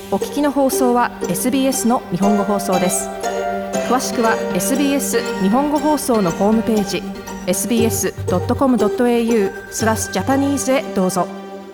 お聞きの放送は SBS の日本語放送です。詳しくは SBS 日本語放送のホームページ sbs.com.au/Japanese へどうぞ。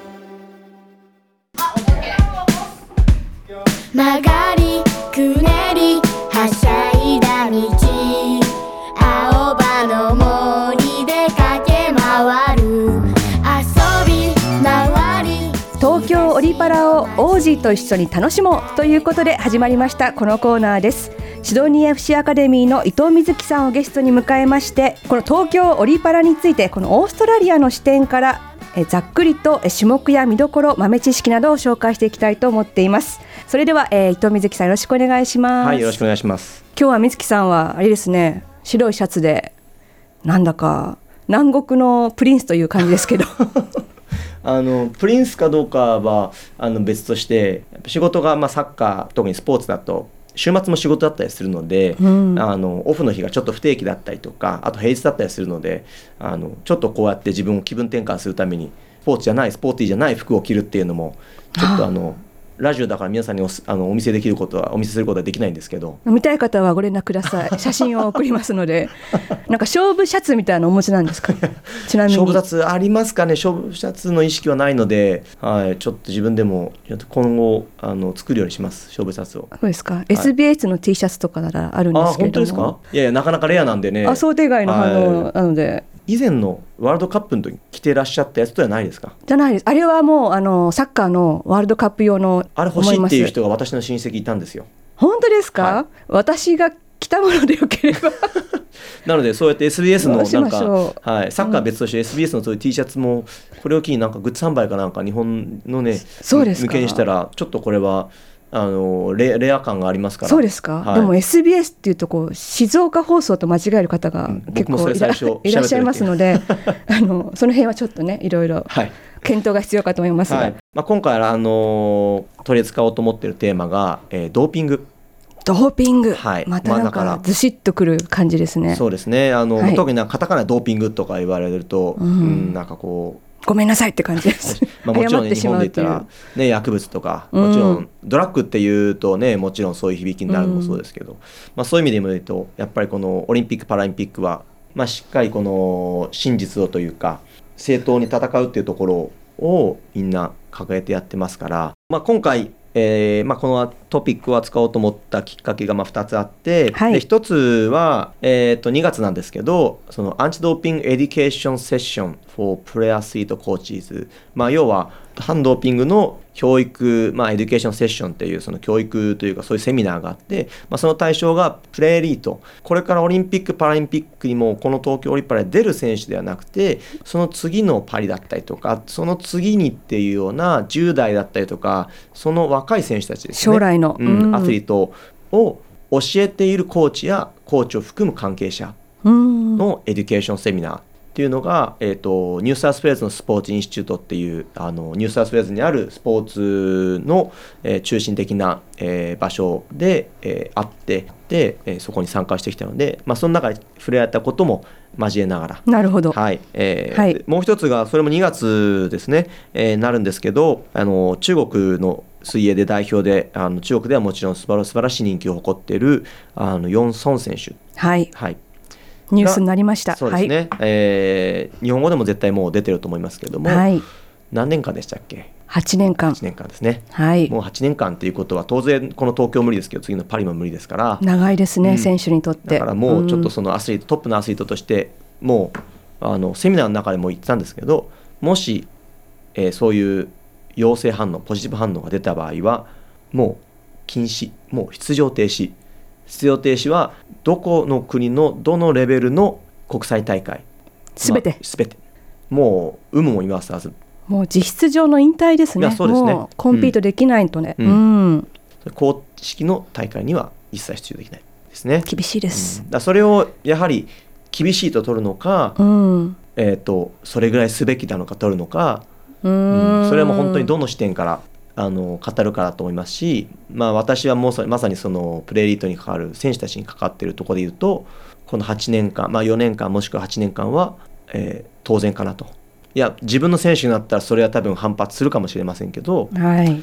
曲がりくねりはしゃいだ道、青葉の森で駆け回る、遊び回り。 東京オリパラを王子と一緒に楽しもうということで始まりましたこのコーナーです。シドニー FC アカデミーの伊藤瑞希さんをゲストに迎えまして、この東京オリパラについてこのオーストラリアの視点からざっくりと種目や見どころ、豆知識などを紹介していきたいと思っています。それでは、伊藤瑞希さんよろしくお願いします。 はい、よろしくお願いします。 今日は瑞希さんはあれですね、白いシャツでなんだか南国のプリンスという感じですけどプリンスかどうかは別として、仕事がサッカー、特にスポーツだと週末も仕事だったりするので、オフの日がちょっと不定期だったりとか、あと平日だったりするので、ちょっとこうやって自分を気分転換するためにスポーティーじゃない服を着るっていうのもちょっとラジオだから皆さんにお見せすることはできないんですけど、 見たい方はご連絡ください。写真を送りますのでなんか勝負シャツみたいなのお持ちなんですか？ちなみに勝負シャツありますかね。勝負シャツの意識はないので、はい、ちょっと自分でも今後作るようにします、勝負シャツを。 そうですか、はい、SBS の T シャツとかならあるんですけれども。 本当ですか？いやなかなかレアなんでね。 想定外の反応なので、はい、 以前のワールドカップの時着てらっしゃったやつではないですか？ じゃないです。あれはもうサッカーのワールドカップ用のあれ欲しいっていう人が私の親戚いたんですよ。 本当ですか？はい、私が着たものでよければなのでそうやって SBS のはい、サッカー別として SBS のそういう T シャツもこれを機にグッズ販売かなんか日本のね向けにしたらちょっとこれはレア感がありますから。 そうですか、はい、でも SBS っていうと静岡放送と間違える方が結構いらっしゃいますのでその辺はちょっとねいろいろ検討が必要かと思いますが、はい、 今回取り扱おうと思っているテーマが、ドーピング、はい、 またなんかずしっとくる感じですね。 そうですね、はい、特にカタカナでドーピングとか言われると、なんかこうごめんなさいって感じですもちろん、ね、日本で言ったら、ね、薬物とかもちろんドラッグっていうとね、もちろんそういう響きになるのもそうですけど、そういう意味でも言うとやっぱりこのオリンピックパラリンピックは、しっかりこの真実をというか正当に戦うっていうところをみんな掲げてやってますから、今回このトピックを扱おうと思ったきっかけが2つあって、はい、で1つは、2月なんですけど、そのアンチドーピングエデュケーションセッション for Play Athlete Coaches、要は反ドーピングの教育、エデュケーションセッションっていうその教育というかそういうセミナーがあって、その対象がプレエリート、これからオリンピックパラリンピックにもこの東京オリパラで出る選手ではなくて、その次のパリだったりとかその次にっていうような10代だったりとかその若い選手たちですね、 将来の、 アスリートを教えているコーチやコーチを含む関係者のエデュケーションセミナーっていうのが、ニューサウスウェールズのスポーツインスチュートっていうニューサウスウェールズにあるスポーツの、中心的な、場所で、あってで、そこに参加してきたので、その中で触れ合ったことも交えながら。 なるほど、 はいはい、もう一つがそれも2月ですね、なるんですけど、中国の水泳で代表で中国ではもちろん素晴らしい人気を誇っているヨン・ソン選手、 はいはい、ニュースになりました。 そうですね、はい、日本語でも絶対もう出てると思いますけれども、 はい、 何年間でしたっけ ？8年間ですね、 はい、 もう8年間ということは当然この東京無理ですけど次のパリも無理ですから長いですね、選手にとって。 だからもうちょっとそのトップのアスリートとしてもうセミナーの中でも言ってたんですけど、もし、そういう陽性反応ポジティブ反応が出た場合はもう禁止、もう出場停止はどこの国のどのレベルの国際大会すべて、 もう有無も言わさず、 もう実質上の引退ですね。 そうですね、 もうコンピートできないとね、 公式の大会には一切出場できないですね。 厳しいです、 だそれをやはり厳しいと取るのか、それぐらいすべきなのか取るのか、それはもう本当にどの視点から語るかだと思いますし、私はもうまさにそのプレエリートに関わる選手たちに関わっているところでいうと、この8年間、4年間もしくは8年間は、当然かなと。いや自分の選手になったらそれは多分反発するかもしれませんけど、 はい、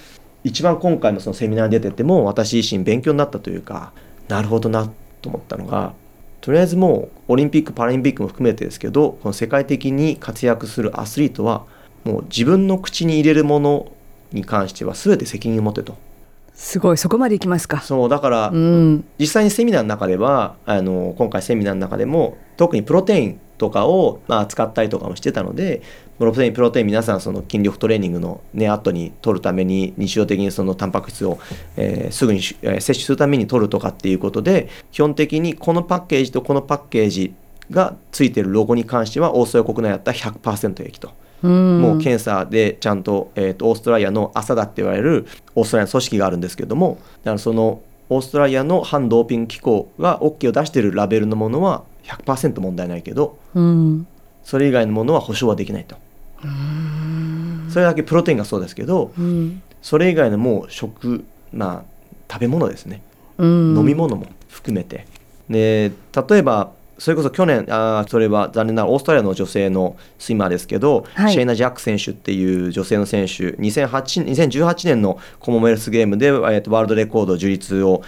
一番今回のそのセミナーに出てても私自身勉強になったというか、なるほどなと思ったのが、とりあえずもうオリンピックパラリンピックも含めてですけど、この世界的に活躍するアスリートはもう自分の口に入れるものに関しては全て責任を持てと。 すごい、そこまでいきますか。 そうだから、実際にセミナーの中では今回セミナーの中でも特にプロテインとかを扱ったりとかもしてたので、プロテイン皆さんその筋力トレーニングの、後に取るために日常的にそのタンパク質を、すぐに摂取するために取るとかっていうことで、基本的にこのパッケージとこのパッケージがついているロゴに関してはオーストラリア国内だったら 100% 益と。もう検査でちゃんと、オーストラリアのASAって言われるオーストラリアの組織があるんですけども、だからそのオーストラリアの反ドーピング機構が OK を出しているラベルのものは 100% 問題ないけど、それ以外のものは保証はできないと。それだけプロテインがそうですけど、それ以外のもう食べ物ですね、飲み物も含めてで、例えばそれこそ去年それは残念ながらオーストラリアの女性のスイマーですけど、シェイナ・ジャック選手っていう女性の選手、2018年のコモンウェルスゲームで、ワールドレコード樹立を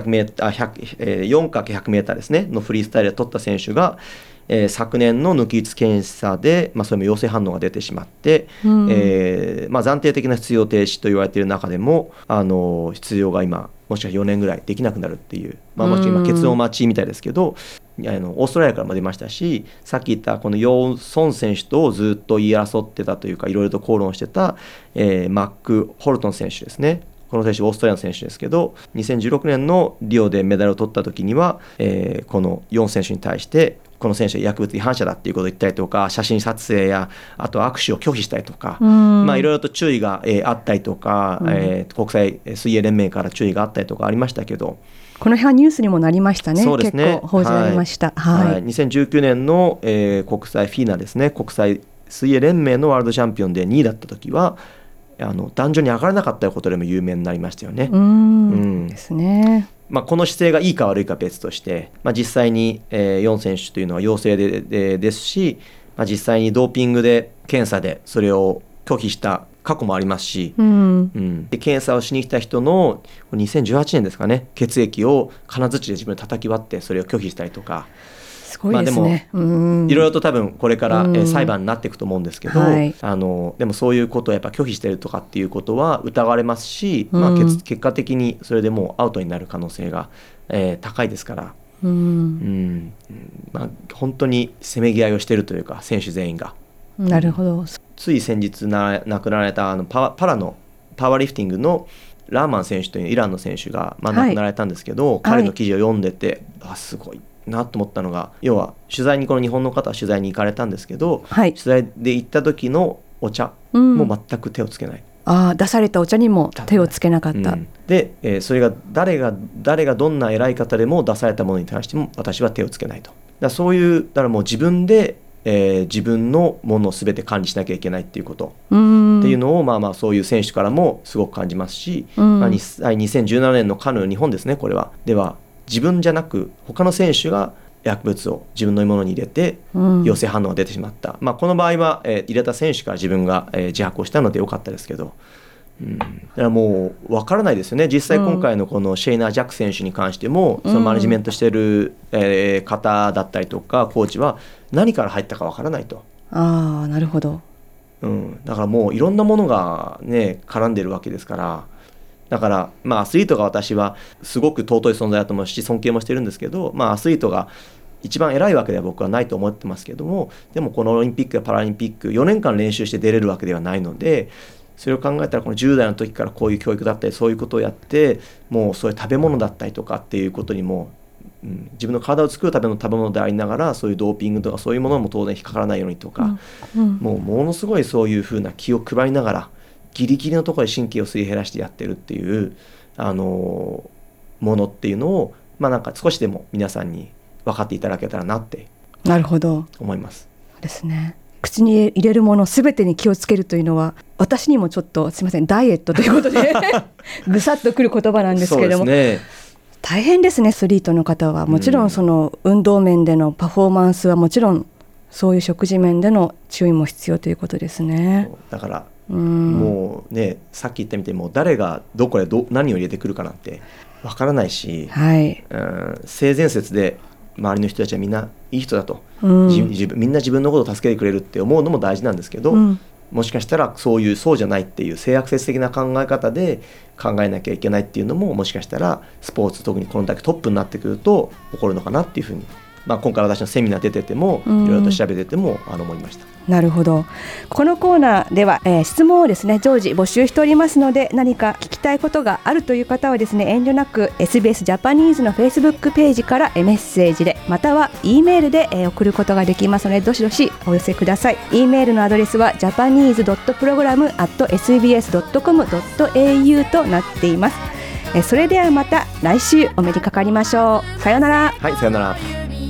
4×100m ですねのフリースタイルで取った選手が、昨年の抜き打ち検査で、それも陽性反応が出てしまって、暫定的な出場停止と言われている中でも出場が今もしかしたら4年ぐらいできなくなるっていう、もし今結論待ちみたいですけど、オーストラリアからも出ましたし、さっき言ったこのヨンソン選手とずっと言い争ってたというかいろいろと口論してた、マック・ホルトン選手ですね。この選手オーストラリアの選手ですけど、2016年のリオでメダルを取った時には、このヨン選手に対してこの選手は薬物違反者だっていうことを言ったりとか、写真撮影やあと握手を拒否したりとか、いろいろと注意が、あったりとか、国際水泳連盟から注意があったりとかありましたけど、 この辺はニュースにもなりましたね。 そうですね、 結構報じられました。 2019年の、国際フィーナですね、国際水泳連盟のワールドチャンピオンで2位だった時は壇上に上がらなかったことでも有名になりましたよね。 ですね。 この姿勢がいいか悪いか別として、実際に、ヨン選手というのは陽性ですし、実際にドーピングで検査でそれを拒否した過去もありますし、で検査をしに来た人の2018年ですかね、血液を金槌で自分で叩き割ってそれを拒否したりとか、 すごいですね。 でもいろいろと多分これから、裁判になっていくと思うんですけど、でもそういうことをやっぱ拒否してるとかっていうことは疑われますし、結果的にそれでもうアウトになる可能性が、高いですから、本当にせめぎ合いをしているというか選手全員が。 なるほど。 つい先日亡くなられたパワーリフティングのラーマン選手というイランの選手が、亡くなられたんですけど、彼の記事を読んでて、すごいなと思ったのが、要は取材にこの日本の方は取材に行かれたんですけど、取材で行った時のお茶も全く手をつけない、 出されたお茶にも手をつけなかった、 で、それが誰がどんな偉い方でも出されたものに対しても私は手をつけないと。そういうだからもう自分で、自分のものを全て管理しなきゃいけないっていうことっていうのをそういう選手からもすごく感じますし、2017年のカヌー日本ですね、これはでは自分じゃなく他の選手が薬物を自分のものに入れて陽性反応が出てしまった、この場合は、入れた選手から自分が、自白をしたのでよかったですけど、だからもう分からないですよね。実際今回のこのシェイナ・ジャック選手に関しても、そのマネジメントしている、方だったりとかコーチは何から入ったか分からないと。 なるほど、 だからもういろんなものがね絡んでるわけですから、だからアスリートが私はすごく尊い存在だと思うし尊敬もしてるんですけど、アスリートが一番偉いわけでは僕はないと思ってますけども、でもこのオリンピックやパラリンピック4年間練習して出れるわけではないので、それを考えたらこの10代の時からこういう教育だったりそういうことをやって、もうそういう食べ物だったりとかっていうことにも、自分の体を作るための食べ物でありながら、そういうドーピングとかそういうものも当然引っかからないようにとか、もうものすごいそういうふうな気を配りながらギリギリのところで神経をすり減らしてやってるっていうものっていうのを、なんか少しでも皆さんに分かっていただけたらなって思います。 ですね。口に入れるものすべてに気をつけるというのは、私にもちょっとすみませんダイエットということでぐさっとくる言葉なんですけれども、 そうですね、 大変ですね。アスリートの方はもちろんその運動面でのパフォーマンスはもちろん、そういう食事面での注意も必要ということですね。 だからもうね、さっき言ったみたいにもう誰がどこで何を入れてくるかなんてわからないし、 はい、 性善説で周りの人たちはみんないい人だと、みんな自分のことを助けてくれるって思うのも大事なんですけど、もしかしたらそうじゃないっていう性悪説的な考え方で考えなきゃいけないっていうのも、もしかしたらスポーツ、特にこのだけトップになってくると起こるのかなっていうふうに、今回私のセミナー出ててもいろいろと調べてても思いました。 なるほど。このコーナーでは、質問をですね常時募集しておりますので、何か聞きたいことがあるという方はですね、遠慮なく SBS ジャパニーズの Facebook ページからメッセージで、または E メールで送ることができますので、どしどしお寄せください。E メールのアドレスは japanese.program@sbs.com.au となっています。それではまた来週お目にかかりましょう。さようなら。 はい、さようなら。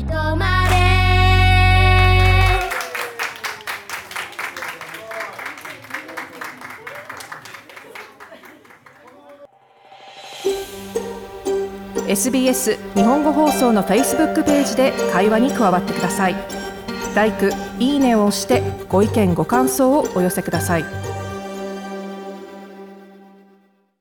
SBS 日本語放送の Facebook ページで会話に加わってください。LIKE、いいねを押してご意見ご感想をお寄せください。